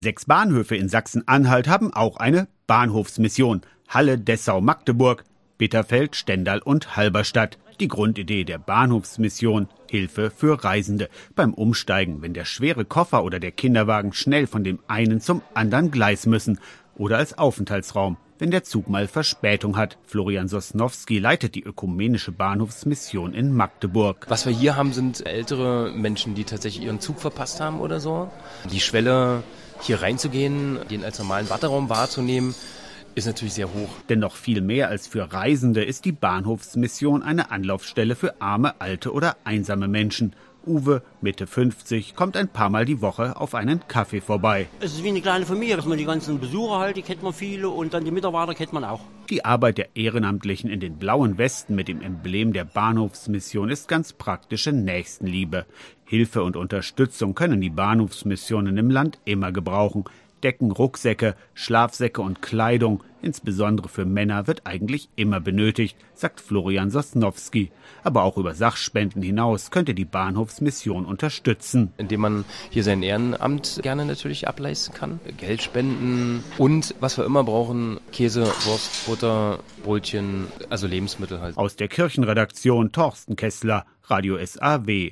6 Bahnhöfe in Sachsen-Anhalt haben auch eine Bahnhofsmission. Halle, Dessau, Magdeburg, Bitterfeld, Stendal und Halberstadt. Die Grundidee der Bahnhofsmission: Hilfe für Reisende beim Umsteigen, wenn der schwere Koffer oder der Kinderwagen schnell von dem einen zum anderen Gleis müssen, oder als Aufenthaltsraum, wenn der Zug mal Verspätung hat. Florian Sosnowski leitet die ökumenische Bahnhofsmission in Magdeburg. Was wir hier haben, sind ältere Menschen, die tatsächlich ihren Zug verpasst haben oder so. Die Schwelle, hier reinzugehen, den als normalen Warteraum wahrzunehmen, ist natürlich sehr hoch. Denn noch viel mehr als für Reisende ist die Bahnhofsmission eine Anlaufstelle für arme, alte oder einsame Menschen. Uwe, Mitte 50, kommt ein paar Mal die Woche auf einen Kaffee vorbei. Es ist wie eine kleine Familie, dass man die ganzen Besucher halt, die kennt man viele, und dann die Mitarbeiter kennt man auch. Die Arbeit der Ehrenamtlichen in den blauen Westen mit dem Emblem der Bahnhofsmission ist ganz praktische Nächstenliebe. Hilfe und Unterstützung können die Bahnhofsmissionen im Land immer gebrauchen. Decken, Rucksäcke, Schlafsäcke und Kleidung, insbesondere für Männer, wird eigentlich immer benötigt, sagt Florian Sosnowski. Aber auch über Sachspenden hinaus könnte die Bahnhofsmission unterstützen. Indem man hier sein Ehrenamt gerne natürlich ableisten kann. Geld spenden und, was wir immer brauchen, Käse, Wurst, Butter, Brötchen, also Lebensmittel halt. Aus der Kirchenredaktion Thorsten Kessler, Radio SAW.